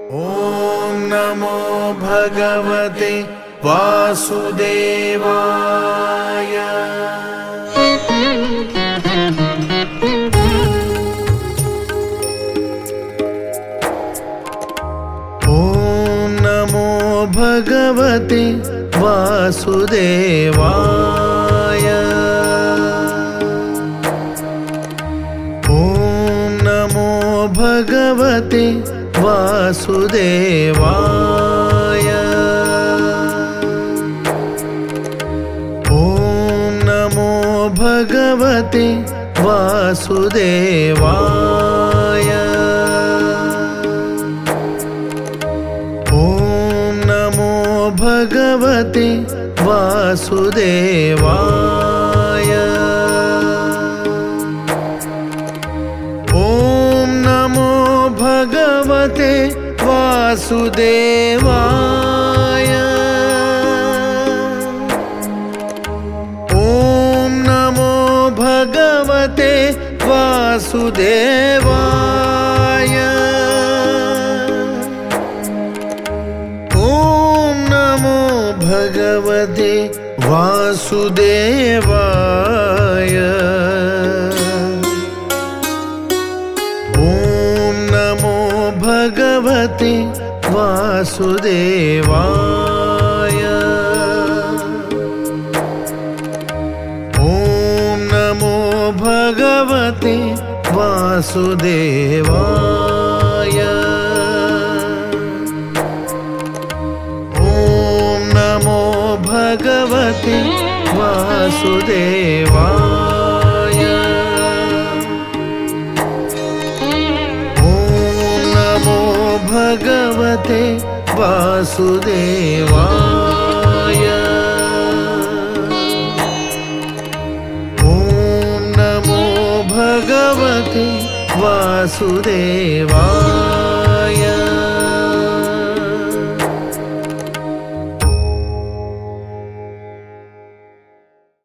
ॐ नमो भगवते वासुदेवाय। ॐ नमो भगवते वासुदेवाय। ॐ नमो भगवते वासुदेवाय। ॐ नमो भगवते वासुदेवाय। ॐ नमो भगवते वासुदेवाय। ॐ नमो भगवते वासुदेवाय। ॐ नमो भगवते वासुदेवाय। ॐ नमो भगवते वासुदेवाय। भगवते वासुदेवाय। ॐ नमो भगवते वासुदेवाय। ॐ नमो भगवते वासुदेवाय। भगवते वासुदेवाय। ॐ नमो भगवते वासुदेवाय।